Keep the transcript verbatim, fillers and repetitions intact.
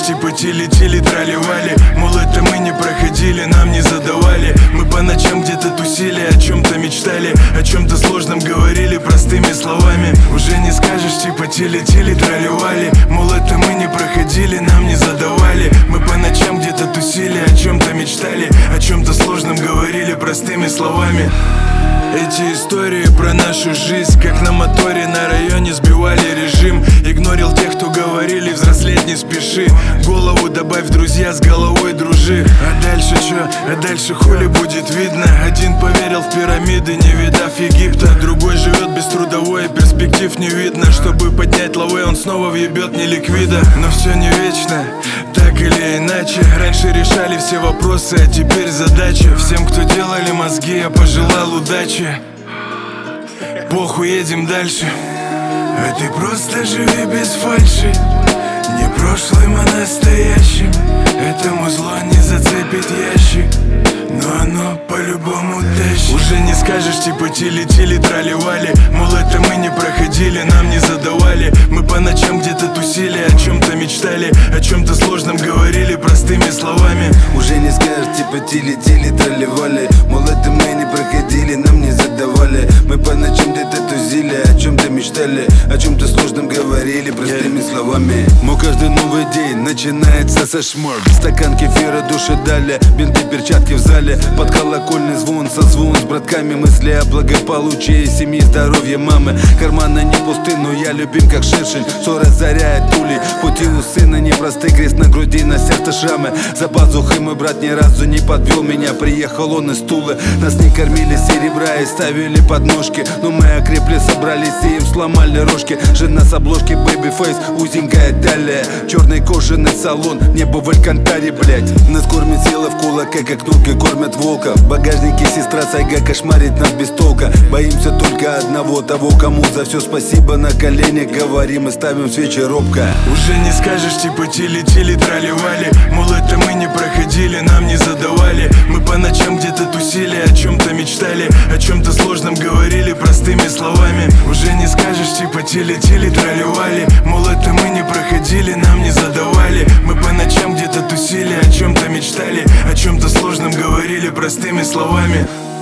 типа тили-тили тролливали. Мол, это мы не проходили, нам не задавали. Мы по ночам где-то тусили, о чем-то мечтали, о чем-то сложном говорили простыми словами. Уже не скажешь, типа тили-тили тролливали. Мол, это мы не проходили, нам не задавали. Мы по ночам где-то тусили, о чем-то мечтали, о чем-то сложном говорили простыми словами. Эти истории про нашу жизнь, как на моторе на районе сбивали режим. Игнорил тех, кто говорили, взрослеть не спеши. Голову добавь, друзья, с головой дружи. А дальше чё? А дальше хули будет видно? Один поверил в пирамиды, не видав Египта. Другой живет без трудовой, перспектив не видно. Чтобы поднять лавы, он снова въебет не ликвида. Но все не вечно, так или иначе. Раньше решали все вопросы, а теперь задача. Всем, кто делали мозги, я пожелал удачи. Похуй, едем дальше. А ты просто живи без фальши, не прошлым, а настоящим. Этому зло не зацепит ящик, но оно по-любому тащит. Уже не скажешь, типа тили-тили тролливали. Мол, это мы не проходили, нам не задавали. Мы по ночам где-то тусили, о чем-то мечтали, о чем-то сложном говорили простыми словами. Уже не скажешь, типа тили-тили тролливали. Мол, это мы не проходили, нам не задавали. Мы по ночам где-то тусили, о чем-то мечтали, о чем-то сложном говорили простыми yeah. словами. Мой каждый новый день начинается со шморг. Стакан кефира души дали, бинты, перчатки в зале. Под колокольный звон, созвон с братками. Мысли о благополучии семьи, здоровье мамы. Карманы не пусты, но я любим как шершень. Что разоряет пули, пути у сына непросты. Крест на груди, на сердце шрамы. За пазухой мой брат ни разу не подвел меня. Приехал он из Тулы, нас не кормили серебра и ставили подножки. Но мы окрепли, собрались и им сломали рожки. Жена с обложки, бэйби-фейс, узенькая талия. Черный кожаный салон, небо в Алькантаре, блять. Нас кормит сила в кулаке, как турки кормят волка. В багажнике сестра Сайга кошмарит нас без толка. Боимся только одного, того, кому за все спасибо на коленях говорим и ставим свечи робко. Уже не скажешь, типа тили-тили тролливали. Мол, это мы не проходили, нам не задавали. Мы по ночам где-то тусили, о чем-то мечтали, о чем-то сложном говорили простыми словами. Уже не скажешь, типа тили-тили тролливали. Мол, это мы не проходили, нам не задавали. Мы по ночам где-то тусили, о чем-то мечтали, о чем-то сложном говорили простыми словами.